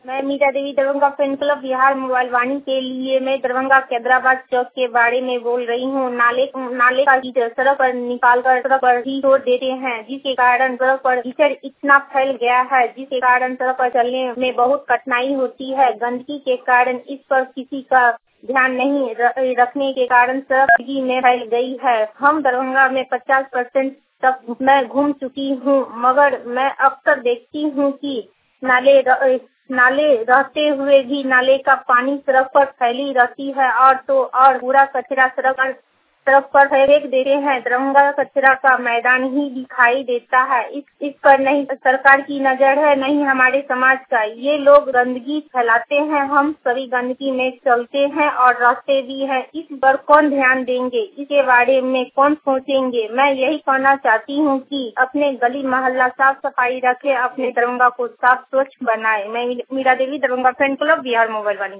मैं Meera Devi Darbhanga fan club Bihar mobile Vani के लिए मैं दरभंगा कैदराबाद चौक के बारे में बोल रही हूँ। नाले का कीचड़ सड़क पर निकालकर सड़क पर ही छोड़ देते हैं, जिसके कारण सड़क पर कीचड़ इतना फैल गया है, जिसके कारण सड़क पर चलने में बहुत कठिनाई होती है। गंदगी के कारण इस पर किसी का ध्यान नहीं रखने के कारण सड़क गंदगी में फैल गई है। हम दरभंगा में 50% तक मैं घूम चुकी हूँ, मगर मैं अक्सर देखती हूँ कि नाले रहते हुए भी नाले का पानी सड़क पर फैली रहती है और पूरा कचरा सड़क पर फेंक देते हैं। दरभंगा कचरा का मैदान ही दिखाई देता है। इस पर नहीं सरकार की नजर है, नहीं हमारे समाज का। ये लोग गंदगी फैलाते हैं, हम सभी गंदगी में चलते हैं और रहते भी हैं। इस पर कौन ध्यान देंगे, इसके बारे में कौन सोचेंगे। मैं यही कहना चाहती हूँ कि अपने गली मोहल्ला साफ सफाई रखे, अपने दरभंगा को साफ स्वच्छ बनाए। मैं Meera Devi Darbhanga fan club Bihar mobile वाली।